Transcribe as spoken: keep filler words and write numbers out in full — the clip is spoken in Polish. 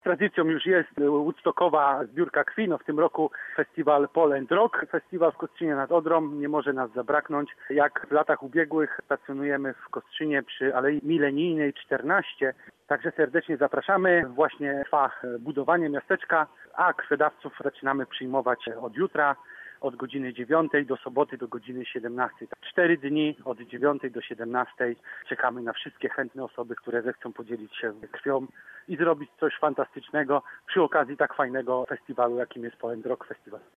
tradycją już jest woodstockowa zbiórka krwi. No w tym roku festiwal Pole and Rock. Festiwal w Kostrzynie nad Odrą nie może nas zabraknąć. Jak w latach ubiegłych stacjonujemy w Kostrzynie przy Alei Milenijnej czternaście. Także serdecznie zapraszamy. Właśnie trwa budowanie miasteczka, a krwiodawców zaczynamy przyjmować od jutra, od godziny dziewiątej do soboty do godziny siedemnastej. Cztery dni od dziewiątej do siedemnastej czekamy na wszystkie chętne osoby, które zechcą podzielić się krwią i zrobić coś fantastycznego przy okazji tak fajnego festiwalu, jakim jest Pole and Rock Festival.